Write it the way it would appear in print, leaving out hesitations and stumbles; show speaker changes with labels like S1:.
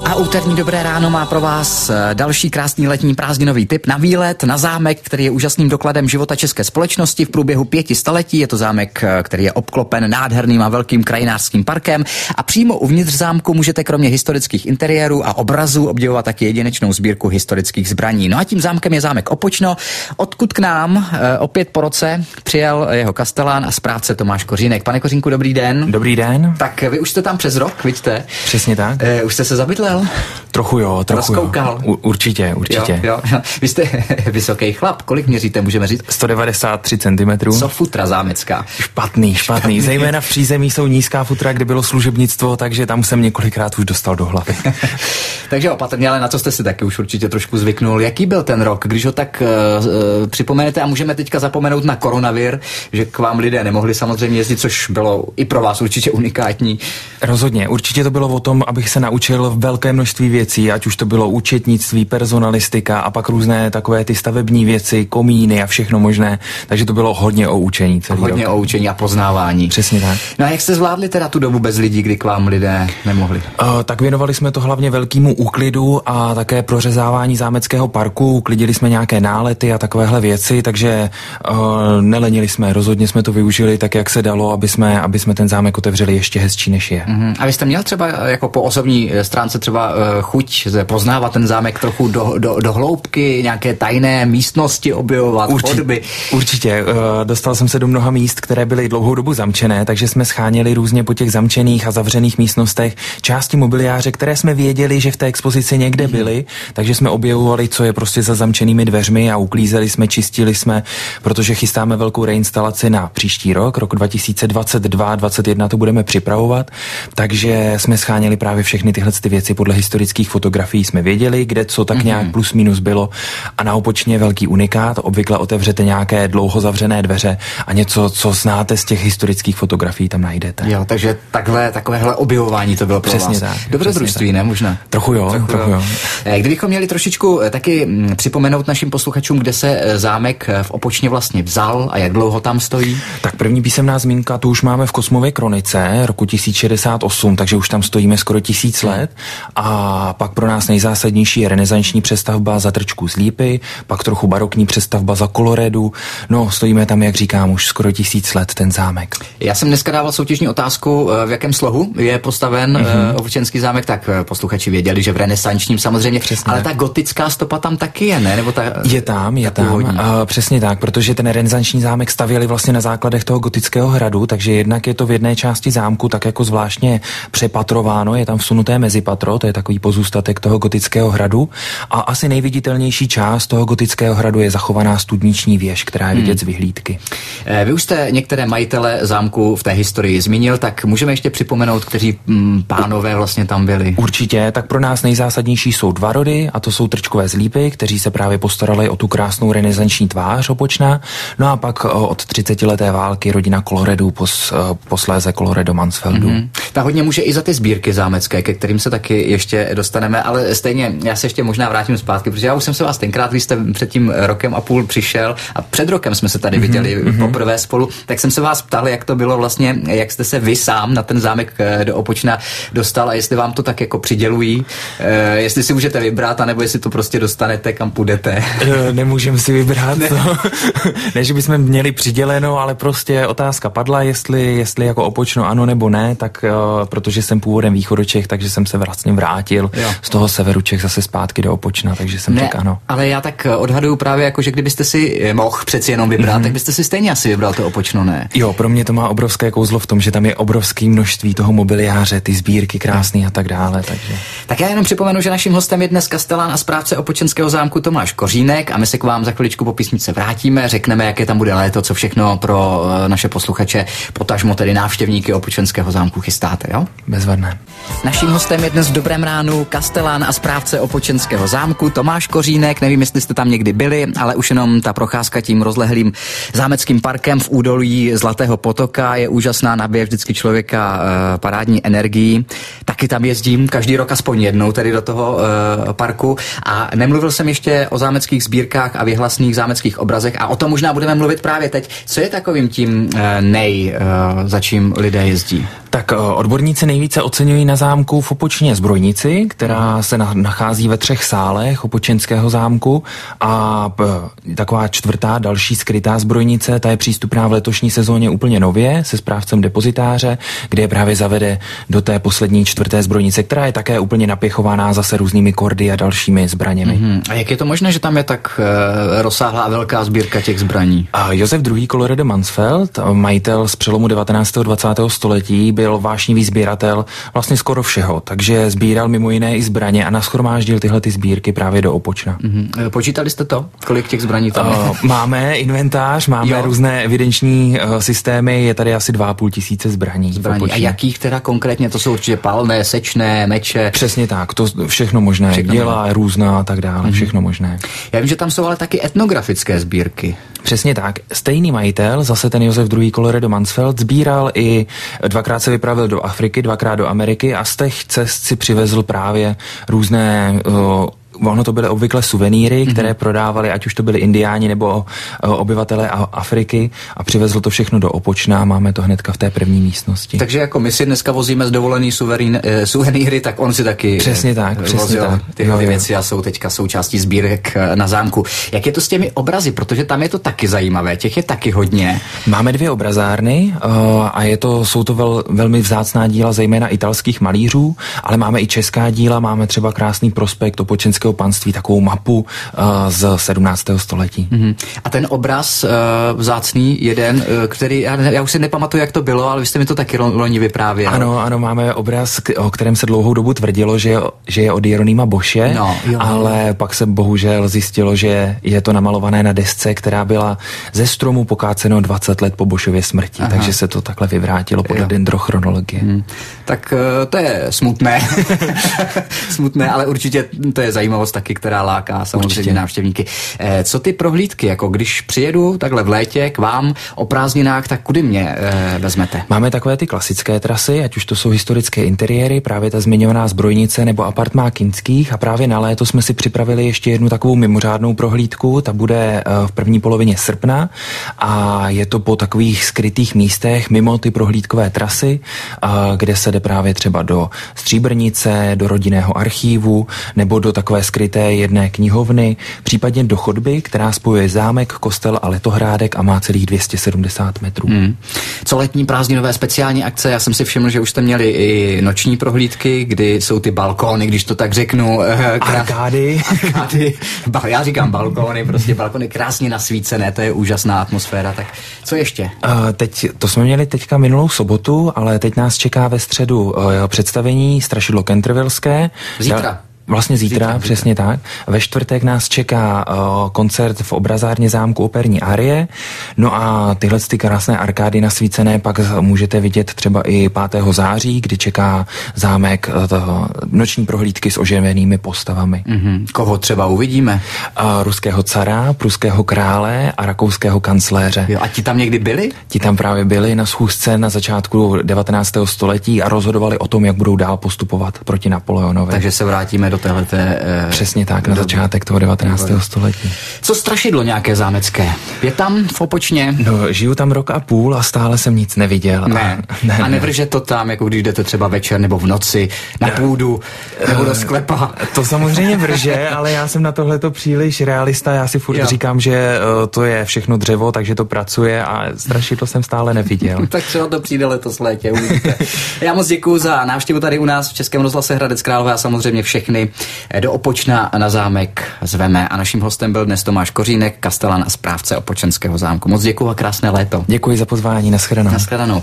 S1: A úterní dobré ráno má pro vás další krásný letní prázdninový tip na výlet, na zámek, který je úžasným dokladem života české společnosti v průběhu 5 staletí. Je to zámek, který je obklopen nádherným a velkým krajinářským parkem a přímo uvnitř zámku můžete kromě historických interiérů a obrazů obdivovat taky jedinečnou sbírku historických zbraní. No a tím zámkem je zámek Opočno, odkud k nám opět po roce přijel jeho kastelán a správce Tomáš Kořínek. Pane Kořínku, dobrý den.
S2: Dobrý den.
S1: Tak vy už jste tam přes rok, vidíte?
S2: Přesně tak.
S1: Už jste se zabydlel?
S2: Trochu jo.
S1: Rozkoukal?
S2: Určitě.
S1: Jo. Vy jste vysoký chlap, kolik měříte, můžeme říct?
S2: 193 cm.
S1: Co futra zámecká?
S2: Špatný. Zejména v přízemí jsou nízká futra, kde bylo služebnictvo, takže tam jsem několikrát už dostal do hlavy.
S1: Takže opatrně, ale na co jste si taky už určitě trošku zvyknul. Jaký byl ten rok, když ho tak připomenete, a můžeme teďka zapomenout na koronavir, že k vám lidé nemohli samozřejmě jezdit, což bylo i pro vás určitě unikátní.
S2: Rozhodně, určitě to bylo o tom, abych se naučil velké množství věcí, ať už to bylo účetnictví, personalistika a pak různé takové ty stavební věci, komíny a všechno možné, takže to bylo hodně o učení celý rok.
S1: Hodně o učení a poznávání.
S2: Přesně tak.
S1: No a jak jste zvládli teda tu dobu bez lidí, kdy k vám lidé nemohli?
S2: Tak věnovali jsme to hlavně velkému úklidu a také prořezávání zámeckého parku, uklidili jsme nějaké nálety a takovéhle věci, takže nelenili jsme, rozhodně jsme to využili tak, jak se dalo, aby jsme ten zámek otevřeli ještě hezčí, než je.
S1: A vy jste měl třeba jako po osobní stránce třeba chuť poznávat ten zámek trochu do hloubky, nějaké tajné místnosti objevovat, chodby?
S2: Určitě. Dostal jsem se do mnoha míst, které byly dlouhou dobu zamčené, takže jsme scháněli různě po těch zamčených a zavřených místnostech části mobiliáře, které jsme věděli, že v té expozici někde byly, takže jsme objevovali, co je prostě za zamčenými dveřmi a uklízeli jsme, čistili jsme, protože chystáme velkou reinstalaci na příští rok 2022-2021 to budeme připravovat, takže jsme scháněli právě všechny tyhle ty věci podle historických fotografií, jsme věděli, kde co tak nějak plus minus bylo a na Opočně je velký unikát, obvykle otevřete nějaké dlouho zavřené dveře a něco, co znáte z těch historických fotografií, tam najdete.
S1: Jo, takže takovéhle objevování to bylo pro
S2: přesně
S1: vás.
S2: Tak,
S1: Dobrodružství, ne? Možná.
S2: Trochu jo.
S1: Kdybychom měli trošičku taky připomenout našim posluchačům, kde se zámek v Opočně vlastně vzal a jak dlouho tam stojí?
S2: Tak první písemná zmínka, tu už máme v Kosmově kronice roku 1068, takže už tam stojíme skoro 1000 let a pak pro nás nejzásadnější je renesanční přestavba za Trčku z Lípy, pak trochu barokní přestavba za Koloredu, no stojíme tam, jak říkám, už skoro 1000 let ten zámek.
S1: Já jsem dneska dával soutěžní otázku, v jakém slohu je postaven Opočenský zámek, tak posluchači věděli, že v renesančním samozřejmě, přesně, ale ta gotická stopa tam taky je, ne? Nebo
S2: je tam. Přesně tak, protože ten renesanční zámek stavěli vlastně na základech toho gotického hradu, takže jednak je to v jedné části zámku tak jako zvláštně přepatrováno, je tam vsunuté mezipatro, to je takový pozůstatek toho gotického hradu a asi nejviditelnější část toho gotického hradu je zachovaná studniční věž, která je vidět z vyhlídky.
S1: Vy už jste některé majitele zámku v té historii zmínil, tak můžeme ještě připomenout, kteří pánové vlastně tam byli.
S2: Určitě, tak pro nás nejzásadnější jsou dva rody a to jsou Trčkové z Lípy, kteří se právě postarali o tu krásnou renesanční tvář Opočna, no a pak od 30leté války rodina Koloredu, posléze Koloredo Mansfeldu.
S1: Ta hodně může i za ty sbírky zámecké, ke kterým se taky ještě dostaneme, ale stejně já se ještě možná vrátím zpátky, protože já už jsem se vás tenkrát, když jste před tím rokem a půl přišel a před rokem jsme se tady viděli poprvé spolu, tak jsem se vás ptal, jak to bylo vlastně, jak jste se vy sám na ten zámek do Opočna dostal a jestli vám to tak jako přidělují, jestli si můžete vybrat, anebo jestli to prostě dostanete, kam půjdete.
S2: Nemůžeme si vybrat, ne, že bychom měli přiděleno, ale prostě otázka padla, jestli jako Opočno ano nebo ne, tak protože jsem původem východočech, takže jsem se vlastně vrátil z toho severu Čech zase zpátky do Opočna, takže jsem řekl ano.
S1: Ale já tak odhaduju právě jako, že kdybyste si mohl přeci jenom vybrat, tak byste si stejně asi vybral to Opočno, ne?
S2: Jo, pro mě to má obrovské kouzlo v tom, že tam je obrovské množství toho mobiliáře, ty sbírky krásný a tak dále, takže.
S1: Tak já jenom připomenu, že naším hostem je dnes kastelán a správce Opočenského zámku Tomáš Kořínek a my se k vám za chviličku po písničce vrátíme, řekneme, jaké tam bude léto, co všechno pro naše posluchače, potažmo tedy návštěvníky Opočenského zámku chystáte, jo?
S2: Bezvadné.
S1: Naším hostem je dnes v dobrém ránu kastelán a správce Opočenského zámku Tomáš Kořínek. Nevím, jestli jste tam někdy byli, ale už jenom ta procházka tím rozlehlým zámeckým parkem v údolí Zlatého potoka je úžasná, nabije vždycky člověka parádní energií. Taky tam jezdím každý rok aspoň jednou tedy do toho parku a nemluvil jsem ještě o zámeckých sbírkách a vyhlasných zámeckých obrazech a o tom možná budeme mluvit právě teď. Co je takovým tím za čím lidé jezdí?
S2: Tak odborníci nejvíce oceňují na zámku v Opočně zbrojnici, která se nachází ve 3 sálech Opočenského zámku, a taková 4. další skrytá zbrojnice, ta je přístupná v letošní sezóně úplně nově se správcem depozitáře, kde je právě zavede do té poslední 4. zbrojnice, která je také úplně napěchovaná zase různými kordy a dalšími zbraněmi.
S1: A jak je to možné, že tam je tak rozsáhlá a velká sbírka těch zbraní?
S2: A Josef II. Colloredo Mansfeld, majitel z přelomu 19. a 20. století, byl vášnivý sběratel vlastně skoro všeho, takže sbíral mimo jiné i zbraně a nashromáždil tyhle ty sbírky právě do Opočna.
S1: Počítali jste to? Kolik těch zbraní tam je?
S2: Máme inventář, máme různé evidenční systémy, je tady asi 2,5 tisíce zbraní.
S1: A jakých teda konkrétně? To jsou určitě palné, sečné, meče.
S2: Přesně tak, to všechno možné, děla, různá a tak dále, všechno možné.
S1: Já vím, že tam jsou ale taky etnografické sbírky.
S2: Přesně tak. Stejný majitel, zase ten Josef II. Colloredo Mansfeld, sbíral i 2krát se vypravil do Afriky, 2krát do Ameriky a z těch cest si přivezl právě různé ono to byly obvykle suvenýry, které prodávali, ať už to byli indiáni nebo obyvatelé Afriky, a přivezl to všechno do Opočna, máme to hnedka v té první místnosti.
S1: Takže jako my si dneska vozíme z dovolený suvenýry, tak on si taky
S2: přesně tak.
S1: Tyhle věci a jsou teďka součástí sbírek na zámku. Jak je to s těmi obrazy, protože tam je to taky zajímavé, těch je taky hodně.
S2: Máme 2 obrazárny a jsou to velmi vzácná díla, zejména italských malířů, ale máme i česká díla, máme třeba krásný prospekt Opočenského panství, takovou mapu z 17. století.
S1: A ten obraz vzácný jeden, který, já už si nepamatuju, jak to bylo, ale vy jste mi to taky loni vyprávěl.
S2: Ano, máme obraz, o kterém se dlouhou dobu tvrdilo, že je od Jeronýma Boše, ale pak se bohužel zjistilo, že je to namalované na desce, která byla ze stromu pokáceno 20 let po Bošově smrti, takže se to takhle vyvrátilo podle dendrochronologie.
S1: Tak to je smutné. Smutné, ale určitě to je zajímavost taky, která láká samozřejmě návštěvníky. Co ty prohlídky, jako když přijedu takhle v létě k vám o prázdninách, tak kudy mě vezmete?
S2: Máme takové ty klasické trasy, ať už to jsou historické interiéry, právě ta zmiňovaná zbrojnice nebo apartmá Kinských, a právě na léto jsme si připravili ještě jednu takovou mimořádnou prohlídku, ta bude v první polovině srpna a je to po takových skrytých místech mimo ty prohlídkové trasy, kde se jde právě třeba do Stříbrnice, do rodinného archívu nebo do takové skryté jedné knihovny, případně do chodby, která spojuje zámek, kostel a letohrádek a má celých 270 metrů.
S1: Co letní prázdninové speciální akce? Já jsem si všiml, že už jste měli i noční prohlídky, kdy jsou ty balkóny, když to tak řeknu.
S2: Arkády.
S1: Já říkám balkóny, prostě balkóny krásně nasvícené, to je úžasná atmosféra. Tak co ještě?
S2: To jsme měli teďka minulou sobotu, ale teď nás čeká ve středu představení Strašidlo Cantervilleské.
S1: Zítra.
S2: Vlastně zítra, přesně tak. Ve čtvrtek nás čeká koncert v obrazárně zámku operní arie. No a tyhle ty krásné arkády nasvícené pak můžete vidět třeba i 5. září, kdy čeká zámek noční prohlídky s oživenými postavami.
S1: Koho třeba uvidíme?
S2: Ruského cara, pruského krále a rakouského kancléře.
S1: A ti tam někdy byli?
S2: Ti tam právě byli na schůzce na začátku 19. století a rozhodovali o tom, jak budou dál postupovat proti Napoleonovi.
S1: Takže se vrátíme do téhleté...
S2: Přesně tak, na začátek toho 19. století.
S1: Co strašidlo nějaké zámecké? Je tam v Opočně?
S2: No, žiju tam 1,5 roku a stále jsem nic neviděl.
S1: Ne. A nevrže to tam, jako když jdete třeba večer nebo v noci na půdu nebo do sklepa?
S2: To samozřejmě vrže, ale já jsem na tohleto příliš realista. Já si furt říkám, že to je všechno dřevo, takže to pracuje a strašidlo jsem stále neviděl.
S1: Tak třeba to přijde letos létě, uvidíte. Já moc děkuju za návštěvu tady u nás v Českém rozhlase Hradec Králové a samozřejmě všechny do Opočna na zámek zveme. A naším hostem byl dnes Tomáš Kořínek, kastelan a správce Opočenského zámku. Moc děkuju a krásné léto.
S2: Děkuji za pozvání, nashledanou.